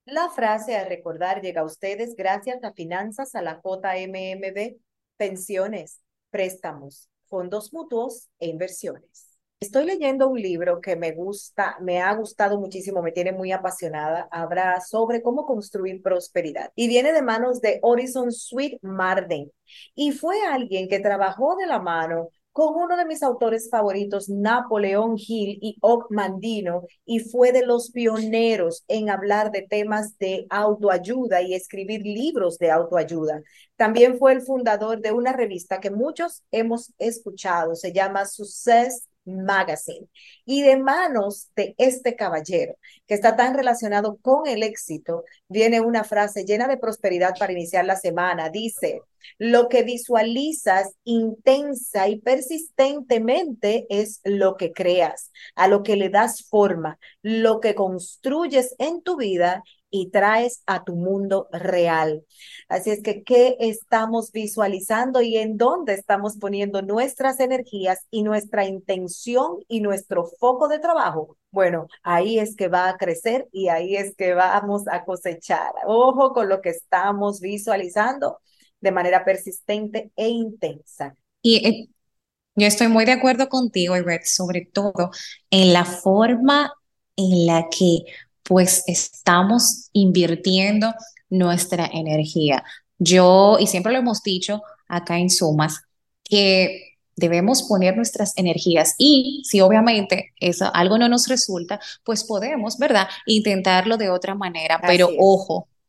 La frase a recordar llega a ustedes gracias a Finanzas a la JMMB, pensiones, préstamos, fondos mutuos e inversiones. Estoy leyendo un libro que me gusta, me ha gustado muchísimo, me tiene muy apasionada. Habla sobre cómo construir prosperidad y viene de manos de Horizon Sweet Marden. Y fue alguien que trabajó de la mano con uno de mis autores favoritos, Napoleón Hill y Og Mandino, y fue de los pioneros en hablar de temas de autoayuda y escribir libros de autoayuda. También fue el fundador de una revista que muchos hemos escuchado, se llama Success Magazine. Y de manos de este caballero, que está tan relacionado con el éxito, viene una frase llena de prosperidad para iniciar la semana. Dice, lo que visualizas intensa y persistentemente es lo que creas, a lo que le das forma, lo que construyes en tu vida y traes a tu mundo real. Así es que, ¿qué estamos visualizando y en dónde estamos poniendo nuestras energías y nuestra intención y nuestro foco de trabajo? Bueno, ahí es que va a crecer y ahí es que vamos a cosechar. Ojo con lo que estamos visualizando de manera persistente e intensa. Y yo estoy muy de acuerdo contigo, Ivette, sobre todo en la forma en la que pues estamos invirtiendo nuestra energía. Y siempre lo hemos dicho acá en Sumas, que debemos poner nuestras energías y si obviamente eso algo no nos resulta, pues podemos, ¿verdad? Intentarlo de otra manera, pero Así es.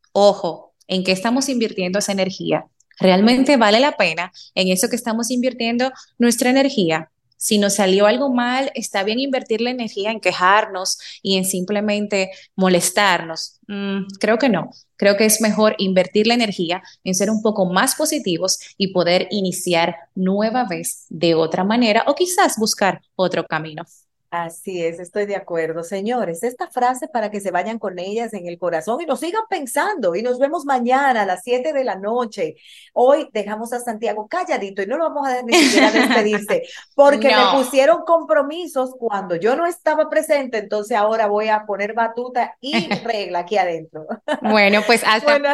ojo, ¿en qué estamos invirtiendo esa energía? ¿Realmente vale la pena en eso que estamos invirtiendo nuestra energía? Si nos salió algo mal, está bien invertir la energía en quejarnos y en simplemente molestarnos. Creo que no. Creo que es mejor invertir la energía en ser un poco más positivos y poder iniciar nueva vez de otra manera o quizás buscar otro camino. Así es, estoy de acuerdo. Señores, esta frase para que se vayan con ellas en el corazón y nos sigan pensando. Y nos vemos mañana a las 7 de la noche. Hoy dejamos a Santiago calladito y no lo vamos a dejar ni siquiera despedirse porque me No. pusieron compromisos cuando yo no estaba presente. Entonces ahora voy a poner batuta y regla aquí adentro. Bueno, pues hasta Buenas